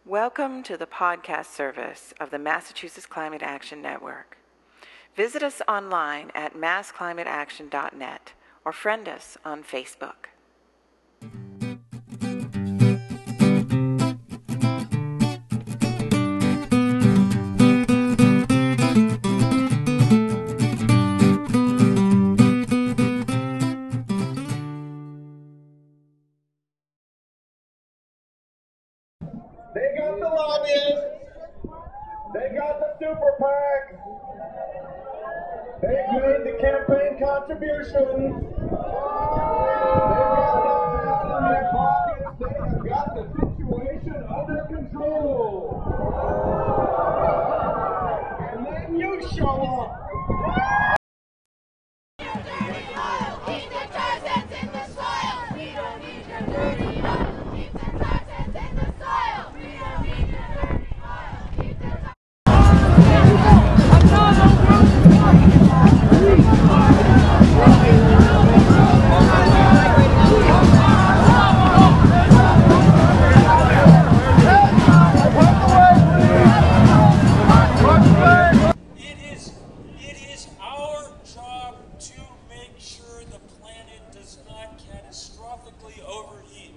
Welcome to the podcast service of the Massachusetts Climate Action Network. Visit us online at massclimateaction.net or friend us on Facebook. They got the lobbyists, they got the super PAC, they've made the campaign contributions, they've got this town in their pockets, they have got the situation under control. And then you show up. Keep the tar sands in the soil. We don't need your dirty oil. Keep the tar sands in the soil. We don't need your dirty oil. Keep the tar. It is our job to make sure the planet does not catastrophically overheat.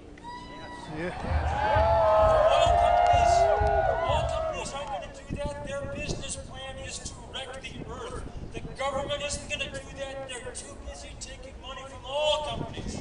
All companies aren't going to do that. Their business plan is to wreck the earth. The government isn't going to do that. They're too busy taking money from all companies.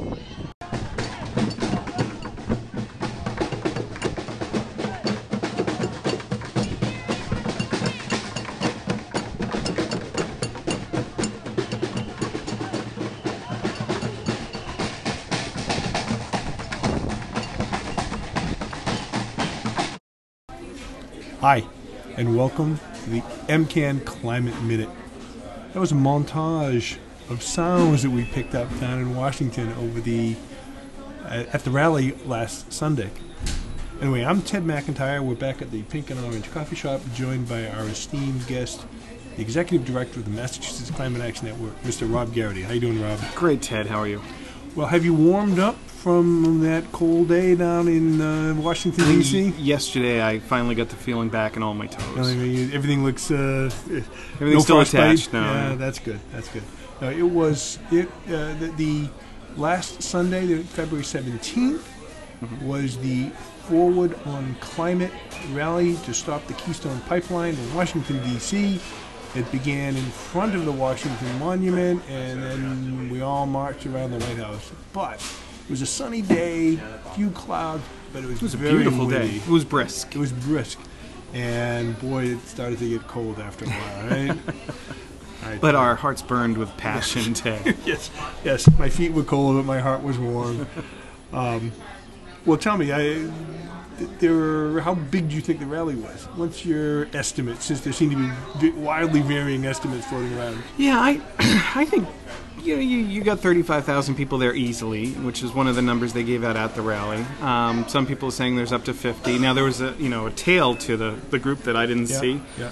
Hi, and welcome to the MCAN Climate Minute. That was a montage of sounds that we picked up down in Washington over at the rally last Sunday. Anyway, I'm Ted McIntyre. We're back at the Pink and Orange Coffee Shop, joined by our esteemed guest, the Executive Director of the Massachusetts Climate Action Network, Mr. Rob Garrity. How you doing, Rob? Great, Ted. How are you? Well, have you warmed up from that cold day down in Washington, D.C.? Yesterday, I finally got the feeling back in all my toes. Everything looks... Everything's still attached now. Yeah, that's good. That's good. No, the last Sunday, February 17th, was the Forward on Climate rally to stop the Keystone Pipeline in Washington, D.C. It began in front of the Washington Monument, and then we all marched around the White House. But it was a sunny day, few clouds, but it was a very beautiful windy. day. It was brisk. It was brisk. And boy, it started to get cold after a while, right? But our hearts burned with passion, Ted. Yes. My feet were cold, but my heart was warm. Well, tell me, how big do you think the rally was? What's your estimate, since there seem to be wildly varying estimates floating around? Yeah, I think you got 35,000 people there easily, which is one of the numbers they gave out at the rally. Some people are saying there's up to 50. Now, there was a tail to the group that I didn't see. Yeah.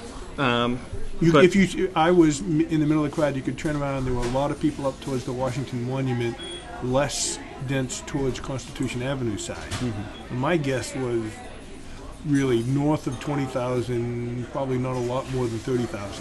I was in the middle of the crowd, you could turn around. There were a lot of people up towards the Washington Monument, less dense towards Constitution Avenue side. And my guess was really north of 20,000, probably not a lot more than 30,000.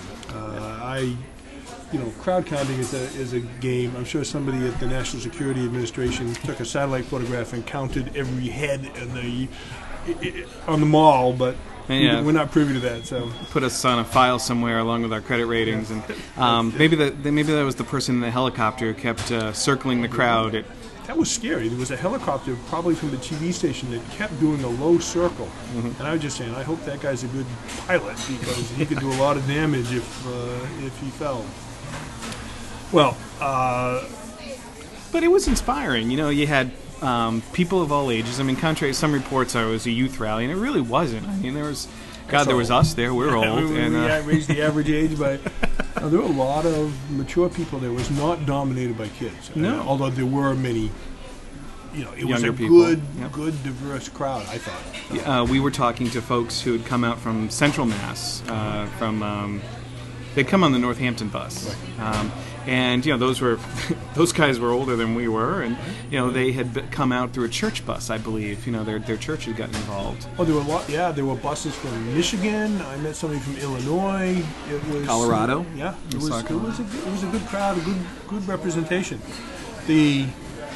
Crowd counting is a game. I'm sure somebody at the National Security Administration took a satellite photograph and counted every head on the mall, but we're not privy to that. So put us on a file somewhere along with our credit ratings, and maybe that was the person in the helicopter who kept circling the crowd. That was scary. There was a helicopter, probably from the TV station, that kept doing a low circle. And I was just saying, I hope that guy's a good pilot, because he could do a lot of damage if he fell. Well, but it was inspiring. You had people of all ages. I mean, contrary to some reports, it was a youth rally, and it really wasn't. I mean, there was us there. We were old. We raised the average age by... there were a lot of mature people there. It was not dominated by kids. No. Although there were many... it was Younger a people. good, diverse crowd, I thought. We were talking to folks who had come out from Central Mass, from They'd come on the Northampton bus, and those were those guys were older than we were, and they had come out through a church bus, I believe. Their church had gotten involved. Oh, there were a lot. Yeah, there were buses from Michigan. I met somebody from Illinois. It was Colorado. Yeah, it was a good crowd, a good representation. The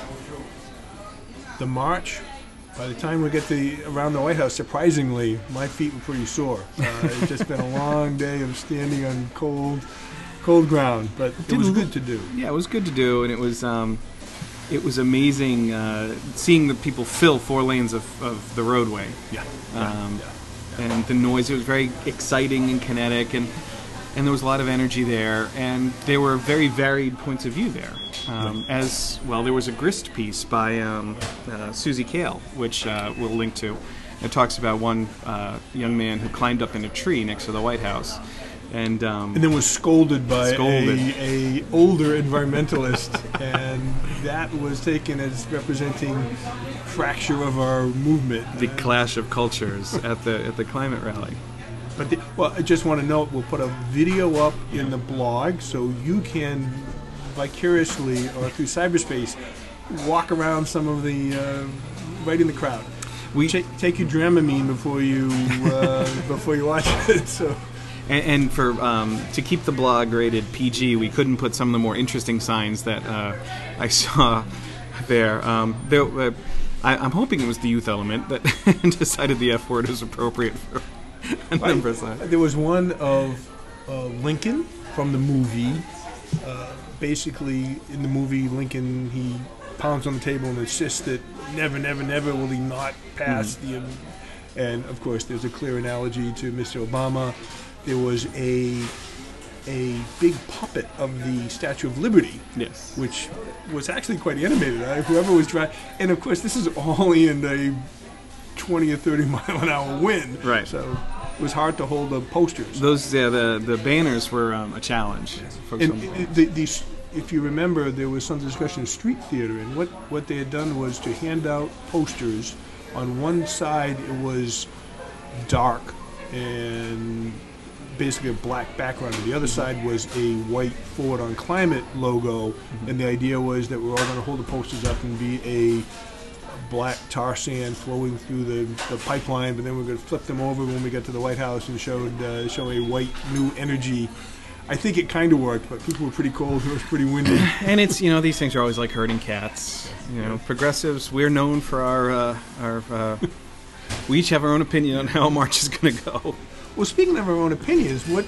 march. By the time we get around the White House, surprisingly, my feet were pretty sore. It's just been a long day of standing on cold ground, but it was good to do. Yeah, it was good to do, and it was amazing seeing the people fill 4 lanes of the roadway. Yeah. And the noise. It was very exciting and kinetic, and there was a lot of energy there, and there were very varied points of view there. As well, there was a grist piece by Susie Kale, which we'll link to. It talks about one young man who climbed up in a tree next to the White House, and then was scolded by a older environmentalist, and that was taken as representing fracture of our movement. The clash of cultures at the climate rally. But I just want to note, we'll put a video up in the blog so you can vicariously or through cyberspace walk around some of the right in the crowd. We take your Dramamine before you watch it. So. And for to keep the blog rated PG, we couldn't put some of the more interesting signs that I saw there. I'm hoping it was the youth element that decided the F word was appropriate for a number of signs. There was one of Lincoln from the movie. Basically, in the movie, Lincoln, he pounds on the table and insists that never, never, never will he not pass the... And, of course, there's a clear analogy to Mr. Obama. There was a big puppet of the Statue of Liberty, yes, which was actually quite animated. Whoever was driving... And, of course, this is all in a 20 or 30 mile an hour wind. Right. So... It was hard to hold the posters. The banners were a challenge. And if you remember, there was some discussion of street theater, and what they had done was to hand out posters. On one side, it was dark and basically a black background, and the other side was a white Forward on Climate logo, and the idea was that we're all going to hold the posters up and be a black tar sand flowing through the pipeline, but then we're going to flip them over when we get to the White House and show a white new energy. I think it kind of worked, but people were pretty cold. It was pretty windy. And it's these things are always like herding cats. Progressives. We're known for our we each have our own opinion on how a march is going to go. Well, speaking of our own opinions, what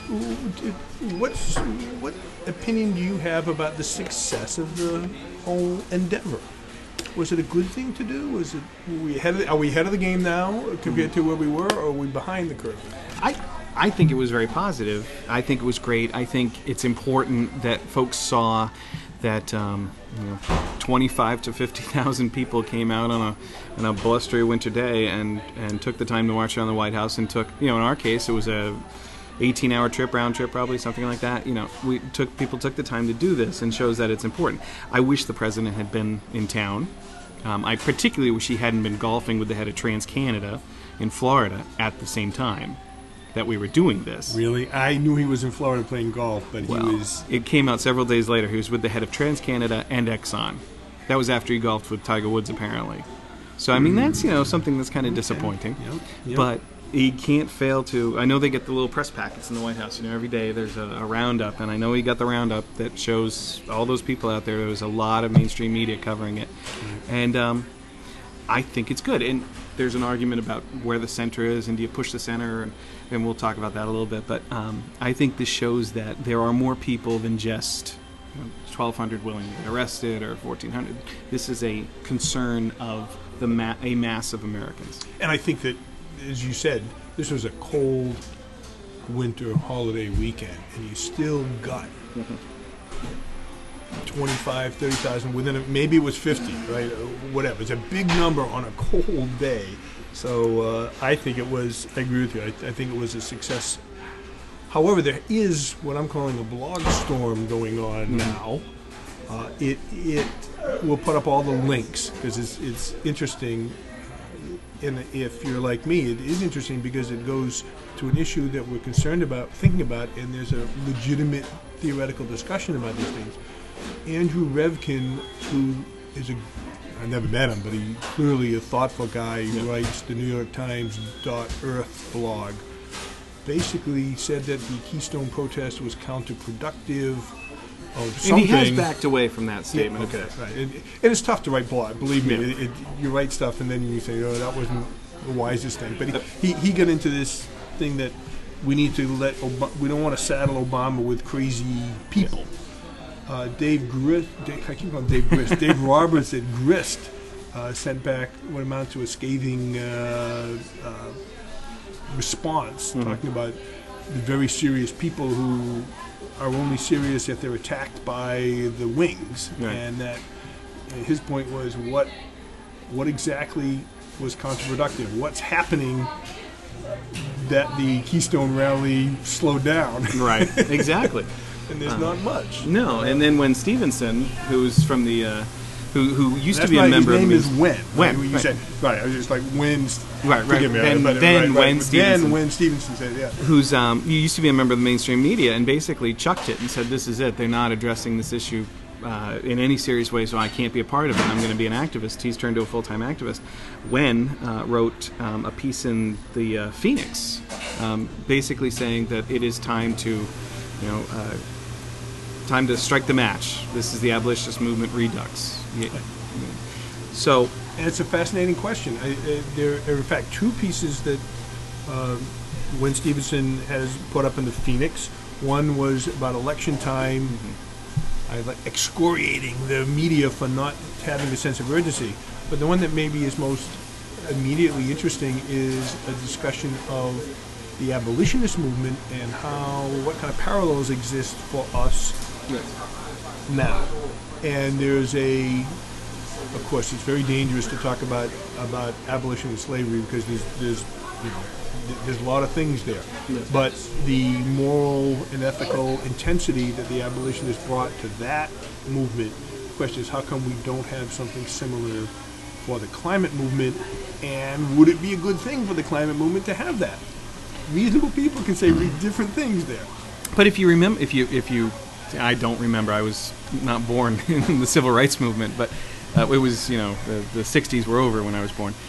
opinion do you have about the success of the whole endeavor? Was it a good thing to do? Are we ahead of the game now compared to where we were, or are we behind the curve? I think it was very positive. I think it was great. I think it's important that folks saw that 25 to 50,000 people came out on a blustery winter day and took the time to march around the White House and took, in our case, it was a 18-hour trip, round trip, probably something like that. People took the time to do this, and shows that it's important. I wish the president had been in town. I particularly wish he hadn't been golfing with the head of TransCanada in Florida at the same time that we were doing this. Really? I knew he was in Florida playing golf, but he was... It came out several days later. He was with the head of TransCanada and Exxon. That was after he golfed with Tiger Woods, apparently. So, I mean, that's, something that's kind of disappointing. Yep. But he can't fail to... I know they get the little press packets in the White House. Every day there's a roundup, and I know he got the roundup that shows all those people out there. There was a lot of mainstream media covering it. And I think it's good. And there's an argument about where the center is, and do you push the center, and we'll talk about that a little bit. But I think this shows that there are more people than just 1,200 willing to get arrested or 1,400. This is a concern of a mass of Americans. And I think that, as you said, this was a cold winter holiday weekend, and you still got 25, 30,000 within it. Maybe it was 50, right? Whatever. It's a big number on a cold day. So I think it was, I agree with you, I think it was a success. However, there is what I'm calling a blog storm going on now. We'll put up all the links because it's interesting. and if you're like me, it is interesting because it goes to an issue that we're concerned about, thinking about, and there's a legitimate theoretical discussion about these things. Andrew Revkin, who is I never met him, but he's clearly a thoughtful guy. He writes the New York Times .Earth blog. Basically said that the Keystone protest was counterproductive of something. And he has backed away from that statement. Yeah, okay, right. And it's tough to write blog. Believe me, you write stuff and then you say, "Oh, that wasn't the wisest thing." But he got into this thing that we need to we don't want to saddle Obama with crazy people. Dave Roberts at Grist sent back what amounted to a scathing response, talking about the very serious people who are only serious if they're attacked by the wings, and that his point was what exactly was counterproductive? What's happening that the Keystone rally slowed down? Right, exactly. And there's not much. No, and then when Stevenson, who's from the who used to be a member his of name is Wen. Wen, You said, right, I was just like Wen. Right. Forgive me. Then Wen Stevenson. Then Wen Stevenson said, yeah. Who's he used to be a member of the mainstream media and basically chucked it and said, "This is it. They're not addressing this issue in any serious way, so I can't be a part of it. I'm going to be an activist." He's turned to a full-time activist. Wen wrote a piece in the Phoenix, basically saying that it is time to, time to strike the match. This is the abolitionist movement redux. So, and it's a fascinating question. There are, in fact, two pieces that Wen Stevenson has put up in the Phoenix. One was about election time, excoriating the media for not having a sense of urgency. But the one that maybe is most immediately interesting is a discussion of the abolitionist movement and what kind of parallels exist for us now. And there's of course, it's very dangerous to talk about abolition of slavery because there's a lot of things there. But the moral and ethical intensity that the abolitionists brought to that movement, the question is, how come we don't have something similar for the climate movement? And would it be a good thing for the climate movement to have that? Reasonable people can say different things there. But if you remember, I don't remember. I was not born in the civil rights movement, but it was, the 60s were over when I was born.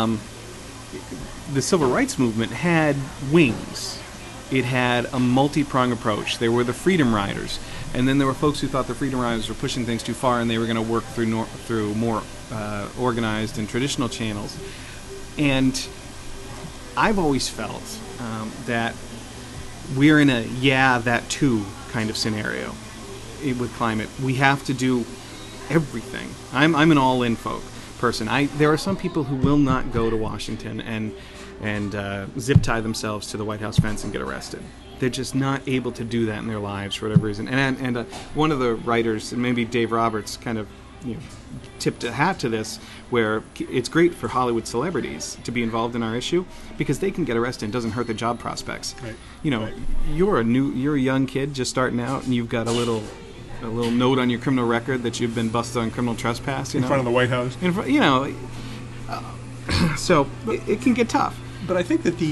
The civil rights movement had wings. It had a multi-pronged approach. There were the Freedom Riders, and then there were folks who thought the Freedom Riders were pushing things too far and they were going to work through more organized and traditional channels. And I've always felt that we're in a that too kind of scenario with climate. We have to do everything. I'm an all-in person. There are some people who will not go to Washington and zip tie themselves to the White House fence and get arrested. They're just not able to do that in their lives for whatever reason. And one of the writers, and maybe Dave Roberts, kind of tipped a hat to this, where it's great for Hollywood celebrities to be involved in our issue because they can get arrested and it doesn't hurt their job prospects. Right. You're a young kid just starting out and you've got a little note on your criminal record that you've been busted on criminal trespass. In front of the White House. So it can get tough. But I think that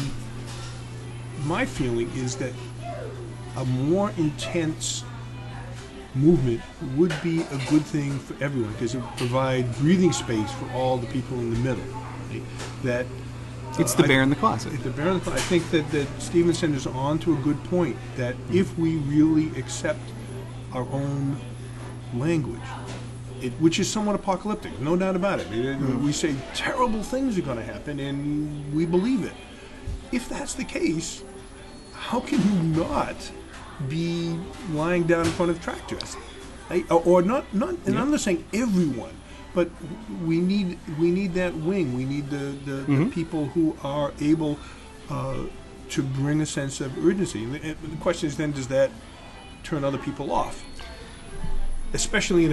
my feeling is that a more intense movement would be a good thing for everyone because it would provide breathing space for all the people in the middle. Right? That it's the bear in the closet. The bear in the closet. I think that Stevenson is on to a good point that if we really accept our own language, which is somewhat apocalyptic, no doubt about it. We say terrible things are going to happen and we believe it. If that's the case, how can you not be lying down in front of tractors? Or not and I'm not saying everyone, but we need that wing. We need the people who are able to bring a sense of urgency. And the question is then, does that turn other people off? Especially in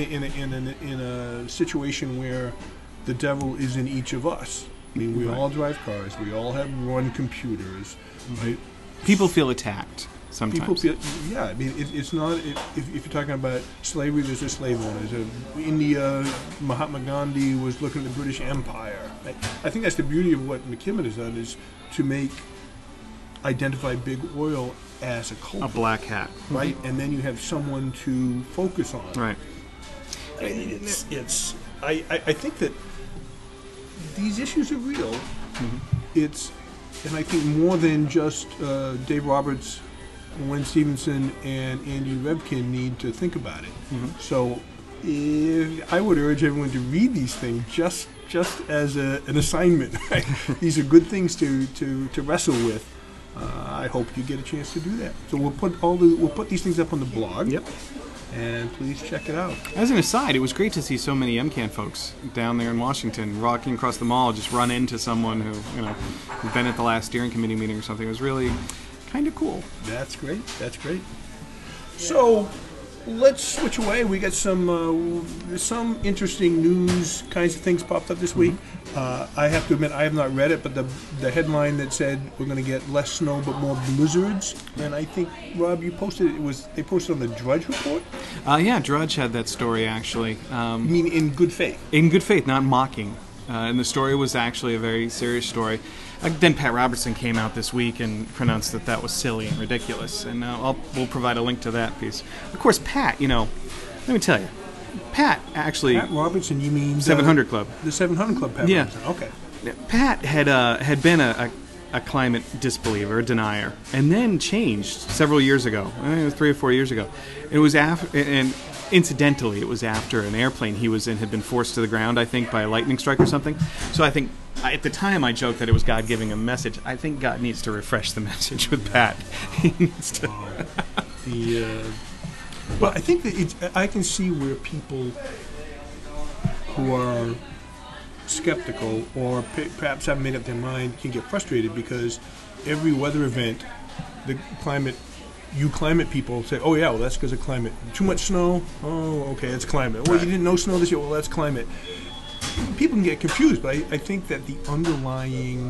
a situation where the devil is in each of us. I mean, we all drive cars. We all have run computers. Right? People feel attacked. sometimes. People feel, yeah. I mean, it's not. If you're talking about slavery, there's a slave owners. India, Mahatma Gandhi was looking at the British Empire. I think that's the beauty of what McKibben has done, is to identify big oil as a culprit. A black hat, right? And then you have someone to focus on. right? I think that these issues are real. And I think more than just Dave Roberts, Len Stevenson, and Andy Revkin need to think about it. So I would urge everyone to read these things just as an assignment. Right? These are good things to wrestle with. I hope you get a chance to do that. So we'll put these things up on the blog. Yep. And please check it out. As an aside, it was great to see so many MCAN folks down there in Washington, walking across the mall, just run into someone who'd been at the last steering committee meeting or something. It was really kind of cool. That's great. That's great. So let's switch away. We got some interesting news kinds of things popped up this week. I have to admit, I have not read it, but the headline that said we're going to get less snow but more blizzards, and I think, Rob, you posted it. They posted on the Drudge Report? Yeah, Drudge had that story, actually. You mean in good faith? In good faith, not mocking. And the story was actually a very serious story. Then Pat Robertson came out this week and pronounced that was silly and ridiculous. And we'll provide a link to that piece. Of course, Pat, let me tell you, Pat actually... Pat Robertson, you mean... 700 Club. The 700 Club, Pat Robertson. Okay. Pat had been a climate disbeliever, denier, and then changed several years ago. I think it was 3 or 4 years ago. It was and incidentally, it was after an airplane he was in had been forced to the ground, I think, by a lightning strike or something. So I think, at the time, I joked that it was God giving a message. I think God needs to refresh the message with Pat. He needs to... Well, I think that I can see where people who are skeptical or perhaps haven't made up their mind can get frustrated, because every weather event, the climate people say, oh yeah, well that's because of climate. Too much snow? Oh, okay, that's climate. Well, you didn't know snow this year? Well, that's climate. People can get confused, but I think that the underlying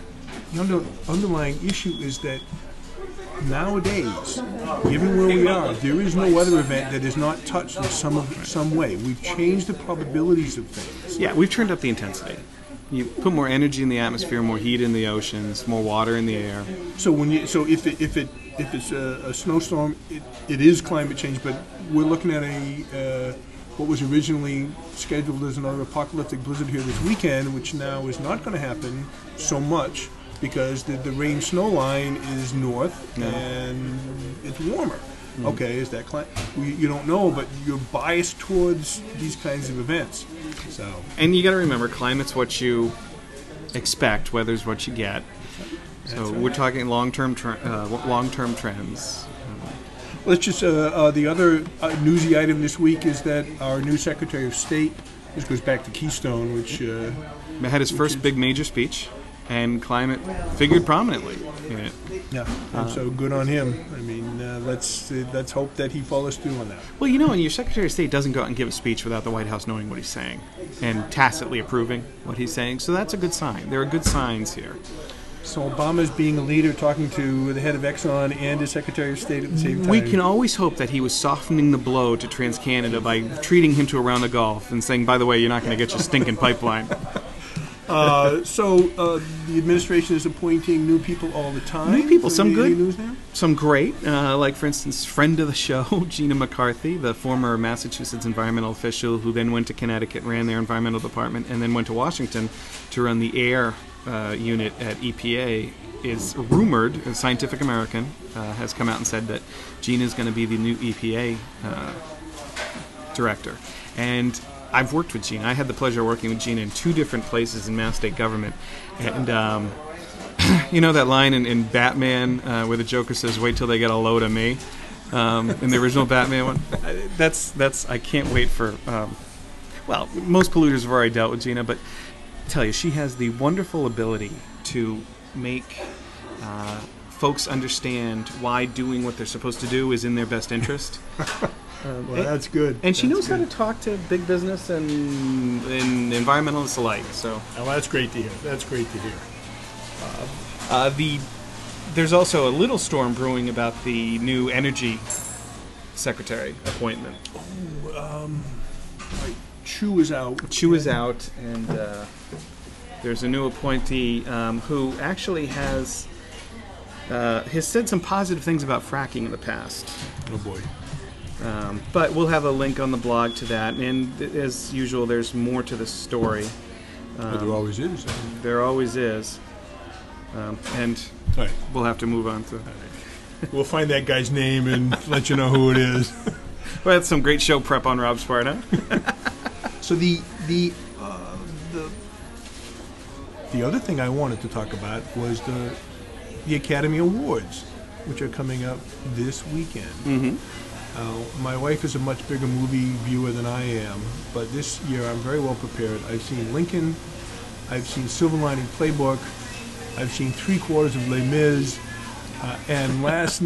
issue is that nowadays, given where we are, there is no weather event that is not touched in some way. We've changed the probabilities of things. Yeah, we've turned up the intensity. You put more energy in the atmosphere, more heat in the oceans, more water in the air. So if it's a snowstorm, it is climate change. But we're looking at what was originally scheduled as another apocalyptic blizzard here this weekend, which now is not going to happen so much, because the rain-snow line is north and it's warmer. Okay, is that climate? You don't know, but you're biased towards these kinds of events. So, and you got to remember, climate's what you expect, weather's what you get. So we're talking long-term trends. Let's just the other newsy item this week is that our new Secretary of State, this goes back to Keystone, which had his first big major speech. And climate figured prominently in it. Yeah, and so good on him. I mean, let's hope that he follows through on that. Well, and your Secretary of State doesn't go out and give a speech without the White House knowing what he's saying and tacitly approving what he's saying. So that's a good sign. There are good signs here. So Obama's being a leader, talking to the head of Exxon and his Secretary of State at the same time. We can always hope that he was softening the blow to TransCanada by treating him to a round of golf and saying, by the way, you're not going to get your stinking pipeline. So the administration is appointing new people all the time. New people, some good, news now? some great. Like, for instance, friend of the show, Gina McCarthy, the former Massachusetts environmental official who then went to Connecticut, ran their environmental department, and then went to Washington to run the air unit at EPA, is rumored, Scientific American has come out and said that Gina is going to be the new EPA director. And I've worked with Gina. I had the pleasure of working with Gina in 2 different places in Mass State government. And you know that line in Batman where the Joker says, "Wait till they get a load of me," in the original Batman one? That's I can't wait for... well, most polluters have already dealt with Gina, but I tell you, she has the wonderful ability to make folks understand why doing what they're supposed to do is in their best interest. Well, that's good. And she knows how to talk to big business and environmentalists alike. So, well, that's great to hear. That's great to hear. there's also a little storm brewing about the new energy secretary appointment. Chu is out. Chu is out, and there's a new appointee who actually has said some positive things about fracking in the past. Oh boy. But we'll have a link on the blog to that, and as usual, there's more to the story. But there always is. There always is. And All right. we'll have to move on to... We'll find that guy's name and let you know who it is. Well, that's some great show prep on Rob's part, huh? So the other thing I wanted to talk about was the Academy Awards, which are coming up this weekend. Mm-hmm. My wife is a much bigger movie viewer than I am, but this year I'm very well prepared. I've seen Lincoln, I've seen Silver Lining Playbook, I've seen 3/4 of Les Mis, and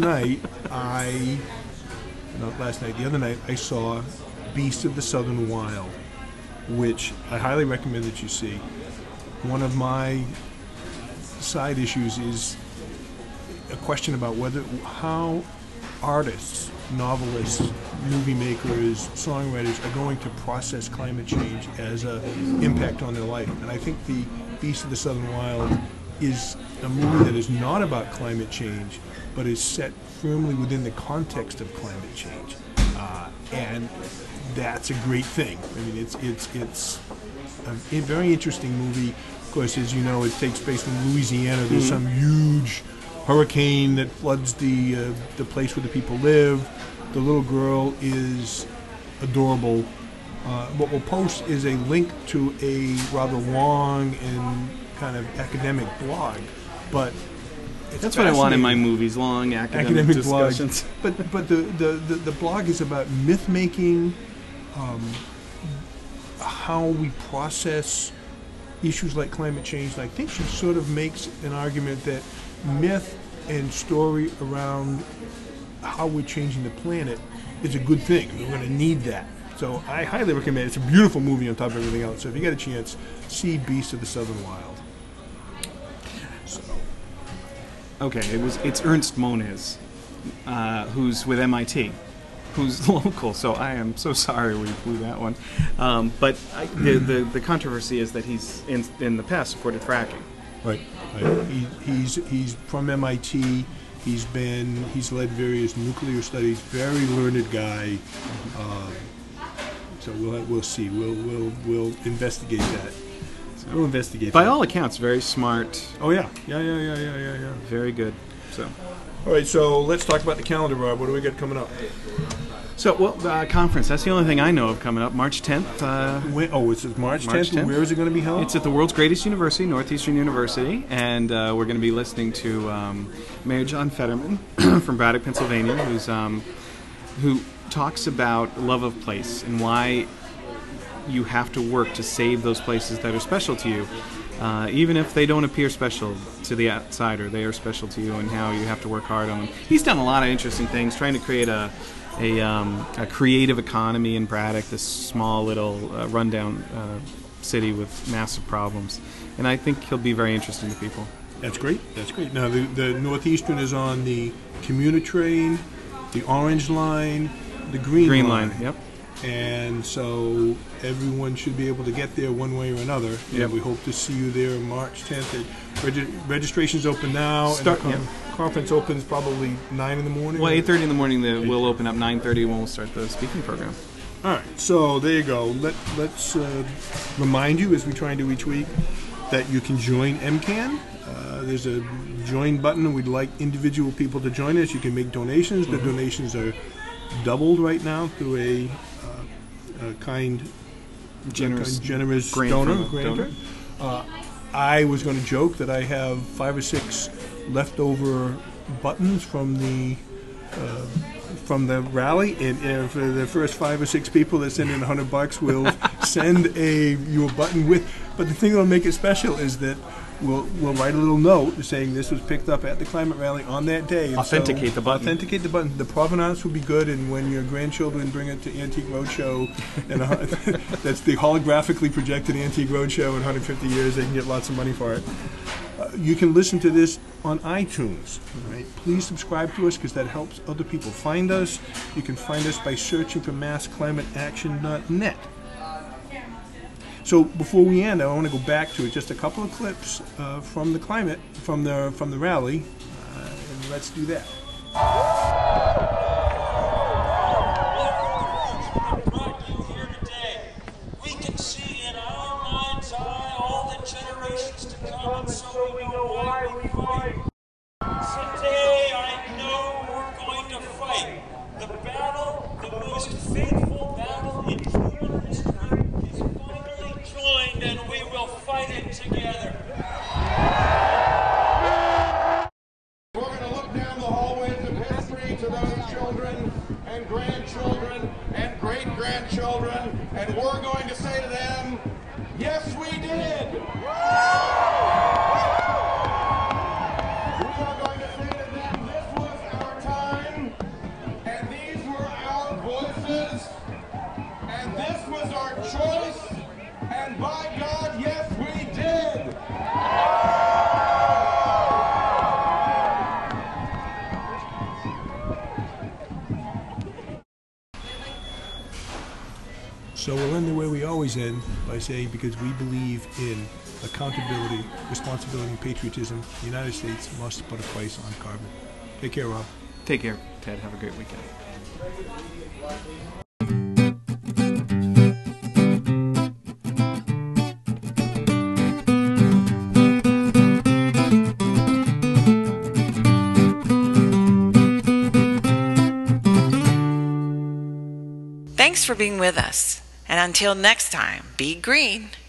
the other night, I saw Beast of the Southern Wild, which I highly recommend that you see. One of my side issues is a question about how artists, novelists, movie makers, songwriters are going to process climate change as an impact on their life. And I think the Beast of the Southern Wild is a movie that is not about climate change, but is set firmly within the context of climate change, and that's a great thing. I mean, it's a very interesting movie. Of course, as you know, it takes place in Louisiana. There's some huge hurricane that floods the place where the people live. The little girl is adorable. What we'll post is a link to a rather long and kind of academic blog, but that's what I want in my movies: long academic discussions. Blog. But the blog is about myth making, how we process issues like climate change. And I think she sort of makes an argument that myth and story around how we're changing the planet is a good thing. We're going to need that. So I highly recommend it. It's a beautiful movie on top of everything else. So if you get a chance, see Beast of the Southern Wild. Okay, it's Ernst Moniz, who's with MIT, who's local. So I am so sorry we blew that one. But the controversy is that he's in the past supported fracking. Right. He's from MIT. He's led various nuclear studies. Very learned guy. So we'll see. We'll investigate that. We'll investigate. By all accounts, very smart. Oh yeah. Very good. So. All right. So let's talk about the calendar, Rob. What do we got coming up? So, conference. That's the only thing I know of coming up. March 10th. It's March 10th. Where is it going to be held? It's at the world's greatest university, Northeastern University, and we're going to be listening to Mayor John Fetterman from Braddock, Pennsylvania, who talks about love of place and why you have to work to save those places that are special to you. Even if they don't appear special to the outsider, they are special to you, and how you have to work hard on them. He's done a lot of interesting things, trying to create a creative economy in Braddock, this small little rundown city with massive problems. And I think he'll be very interesting to people. That's great. Now, the Northeastern is on the commuter train, the Orange Line, the Green Line. Yep. And so everyone should be able to get there one way or another. Yep. We hope to see you there March 10th. Registration's open now. Conference opens probably 9 in the morning. Well, 8:30 in the morning. We'll open up 9:30 when we'll start the speaking program. All right. So there you go. Let's remind you, as we try and do each week, that you can join MCAN. There's a join button. We'd like individual people to join us. You can make donations. The donations are doubled right now through a generous grantor. I was going to joke that I have 5 or 6 leftover buttons from the rally, and for the first 5 or 6 people that send in $100, we'll send you a button with. But the thing that'll make it special is that we'll write a little note saying this was picked up at the climate rally on that day. And authenticate the button. Authenticate the button. The provenance will be good, and when your grandchildren bring it to Antique Roadshow, and that's the holographically projected Antique Roadshow in 150 years, they can get lots of money for it. You can listen to this on iTunes. Right? Please subscribe to us because that helps other people find us. You can find us by searching for massclimateaction.net. So before we end, I want to go back to just a couple of clips from the rally, and let's do that. Brought you here today. We can see in our mind's eye all the generations to come, and so we know why we fight. Today, I know we're going to fight the battle, the most faithful battle in human history is finally joined, and we will fight it together. We're going to look down the hallways of history to those children and grandchildren and great-grandchildren, and we're going to say to them, yes, we did. We are going to say to them, this was our time, and these were our voices, and this was our choice, and by God, yes, we did. So we'll end the way we always end by saying, because we believe in accountability, responsibility, and patriotism, the United States must put a price on carbon. Take care, Rob. Take care, Ted. Have a great weekend. Thanks for being with us. And until next time, be green